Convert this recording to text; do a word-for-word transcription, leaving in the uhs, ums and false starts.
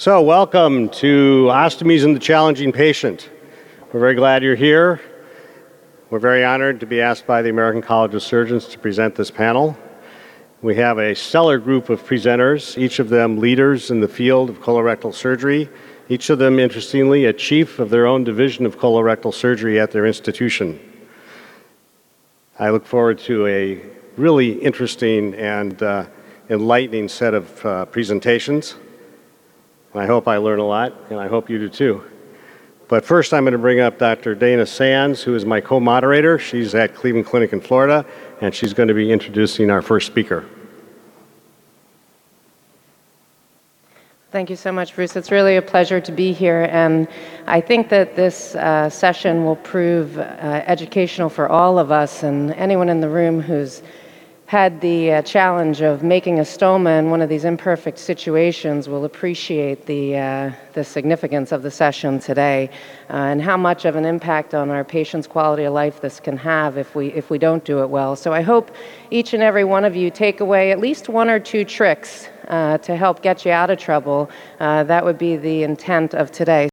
So, welcome to Ostomies and the Challenging Patient. We're very glad you're here. We're very honored to be asked by the American College of Surgeons to present this panel. We have a stellar group of presenters, each of them leaders in the field of colorectal surgery, each of them, interestingly, a chief of their own division of colorectal surgery at their institution. I look forward to a really interesting and uh, enlightening set of uh, presentations. I hope I learn a lot, and I hope you do too. But first, I'm going to bring up Doctor Dana Sands, who is my co-moderator. She's at Cleveland Clinic in Florida, and she's going to be introducing our first speaker. Thank you so much, Bruce. It's really a pleasure to be here, and I think that this uh, session will prove uh, educational for all of us, and anyone in the room who's had the uh, challenge of making a stoma in one of these imperfect situations will appreciate the, uh, the significance of the session today uh, and how much of an impact on our patients' quality of life this can have if we, if we don't do it well. So I hope each and every one of you take away at least one or two tricks uh, to help get you out of trouble. Uh, that would be the intent of today.